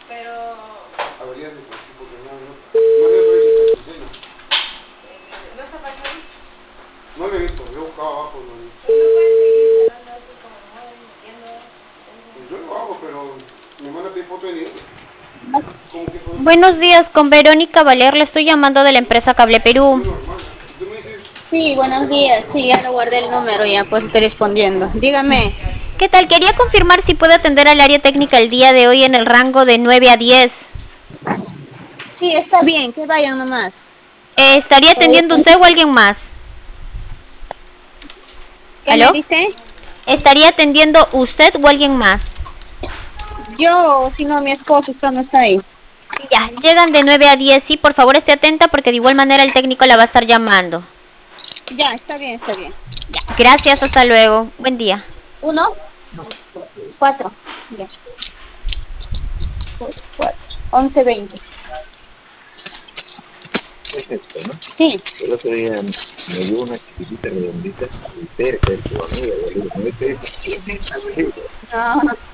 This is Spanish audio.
Averías de por sí, porque no le doy esta quincena. ¿No está pasando? No le he visto, yo he buscado abajo. No le he visto. Pues no pueden seguir cerrando así como no entiendo. Pues yo lo hago, pero me manda a pedir foto de nivel. ¿Cómo que puedo? Buenos días, con Verónica Valer, le estoy llamando de la empresa Cable Yo Perú. normal. Tú me dices, Sí, buenos días. Sí, ya lo guardé el número, ya pues estoy respondiendo. Dígame. ¿Qué tal? Quería confirmar si puede atender al área técnica el día de hoy en el rango de 9 a 10. Sí, está bien, que vayan nomás. ¿Estaría atendiendo usted o alguien más? ¿Qué me ¿Aló? dice? ¿Estaría atendiendo usted o alguien más? Yo, si no, mi esposo no está ahí. Ya, llegan de 9 a 10, sí, por favor esté atenta porque de igual manera el técnico la va a estar llamando. Ya, está bien, está bien. Ya, gracias, hasta luego. Buen día. 1, 4, ya. 11:20. Es esto, ¿no? Sí. El otro día me dio una chiquitita redondita, cerca de tu amiga, de los 9 pesos. No.